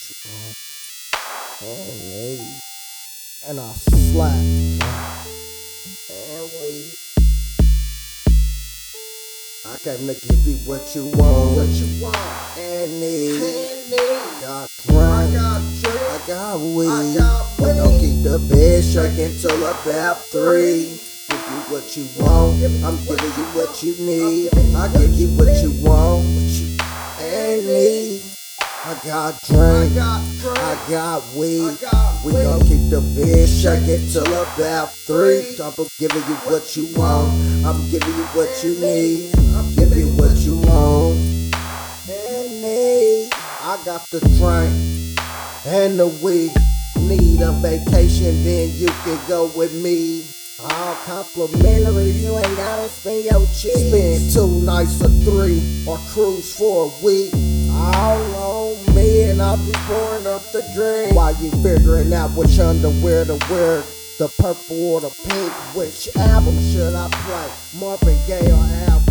And I slap. And we. I came to give you what you want. And need. Got drink. I got weed. We gon' keep the bed shaking till about 3. Give you what you want. I'm giving you what you need. I give you what you want. And need. I got drink, I got weed. We gon' keep the bed shaking till about 3. I'm giving you what you want. I'm giving you what you need. I'm giving you what you want and need. I got the drink and the weed. Need a vacation, then you can go with me. All complimentary, you ain't gotta spend your cheese. Spend 2 nights or 3, or cruise for a week. All on me, and I'll be pouring up the drink while you figuring out which underwear to wear, the purple or the pink. Which album should I play, Marvin Gaye or Al